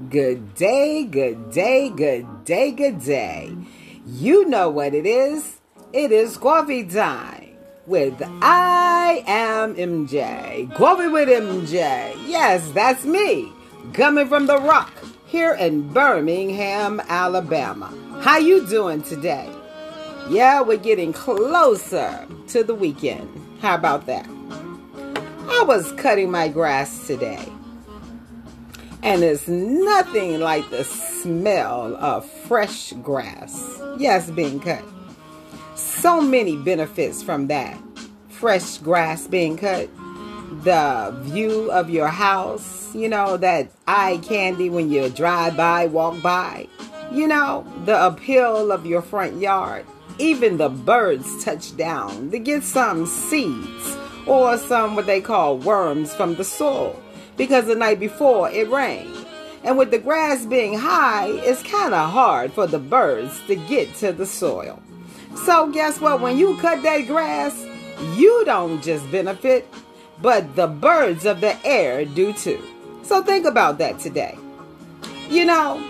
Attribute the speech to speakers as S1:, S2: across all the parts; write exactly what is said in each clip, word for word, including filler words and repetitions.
S1: Good day, good day, good day, good day. You know what it is. It is coffee time with I am M J. Coffee with M J. Yes, that's me. Coming from the Rock here in Birmingham, Alabama. How you doing today? Yeah, we're getting closer to the weekend. How about that? I was cutting my grass today. And it's nothing like the smell of fresh grass. Yes, being cut. So many benefits from that. Fresh grass being cut. The view of your house. You know, that eye candy when you drive by, walk by. You know, the appeal of your front yard. Even the birds touch down to get some seeds or some what they call worms from the soil. Because the night before it rained. And with the grass being high, it's kind of hard for the birds to get to the soil. So guess what? When you cut that grass, you don't just benefit, but the birds of the air do too. So think about that today. You know,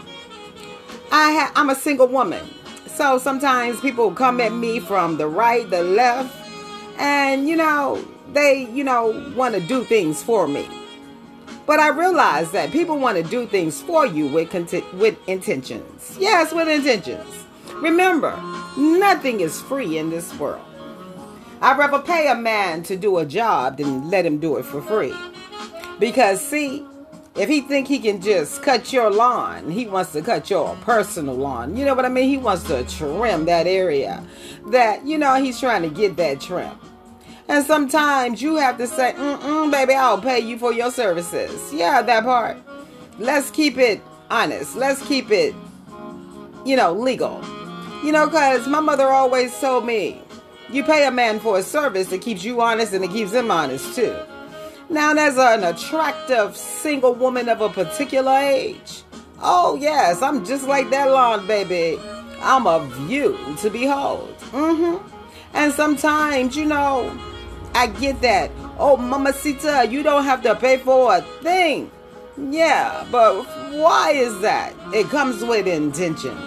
S1: I ha- I'm a single woman. So sometimes people come at me from the right, the left, and, you know, they, you know, want to do things for me. But I realize that people want to do things for you with conti- with intentions. Yes, with intentions. Remember, nothing is free in this world. I'd rather pay a man to do a job than let him do it for free. Because, see, if he think he can just cut your lawn, he wants to cut your personal lawn. You know what I mean? He wants to trim that area that, you know, he's trying to get that trim. And sometimes you have to say, mm-mm, baby, I'll pay you for your services. Yeah, that part. Let's keep it honest. Let's keep it, you know, legal. You know, because my mother always told me, you pay a man for a service that keeps you honest and it keeps him honest too. Now, there's an attractive single woman of a particular age. Oh, yes, I'm just like that lawn, baby. I'm a view to behold. Mm-hmm. And sometimes, you know, I get that. Oh, mamacita, you don't have to pay for a thing. Yeah, but why is that? It comes with intentions.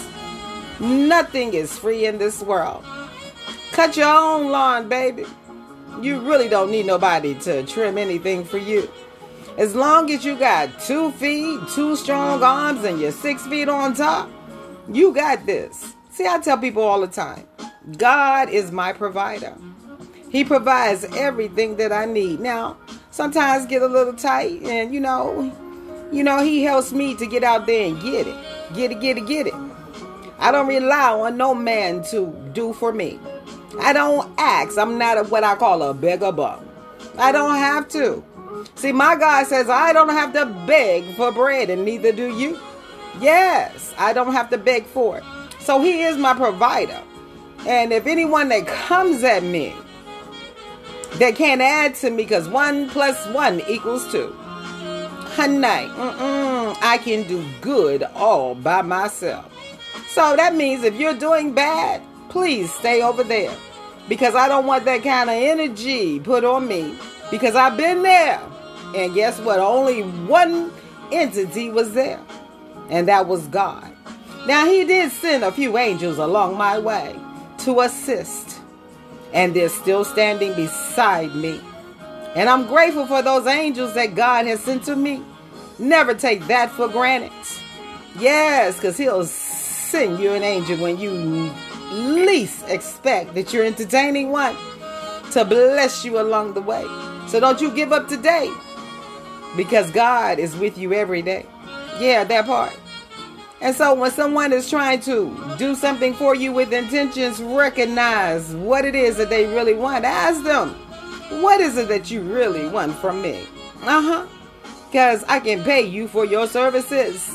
S1: Nothing is free in this world. Cut your own lawn, baby. You really don't need nobody to trim anything for you. As long as you got two feet, two strong arms, and you're six feet on top, you got this. See, I tell people all the time, God is my provider. He provides everything that I need. Now, sometimes get a little tight and, you know, you know, he helps me to get out there and get it. Get it, get it, get it. I don't rely on no man to do for me. I don't ask. I'm not a, what I call a beggar bum. I don't have to. See, my God says I don't have to beg for bread, and neither do you. Yes, I don't have to beg for it. So he is my provider. And if anyone that comes at me, that can't add to me, because one plus one equals two. Honey, mm-mm, I can do good all by myself. So that means if you're doing bad, please stay over there. Because I don't want that kind of energy put on me. Because I've been there. And guess what? Only one entity was there. And that was God. Now, he did send a few angels along my way to assist. And they're still standing beside me. And I'm grateful for those angels that God has sent to me. Never take that for granted. Yes, because he'll send you an angel when you least expect that you're entertaining one to bless you along the way. So don't you give up today. Because God is with you every day. Yeah, that part. And so when someone is trying to do something for you with intentions, recognize what it is that they really want. Ask them, what is it that you really want from me? Uh-huh. Because I can pay you for your services.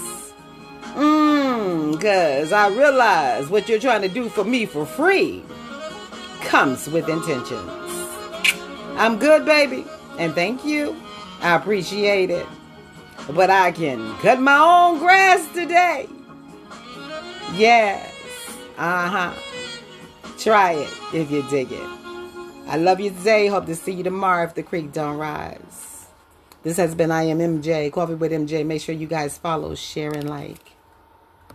S1: Mmm, because I realize what you're trying to do for me for free comes with intentions. I'm good, baby. And thank you. I appreciate it. But I can cut my own grass today. Yes. Uh-huh. Try it if you dig it. I love you today. Hope to see you tomorrow if the creek don't rise. This has been I Am M J, Coffee with M J. Make sure you guys follow, share, and like.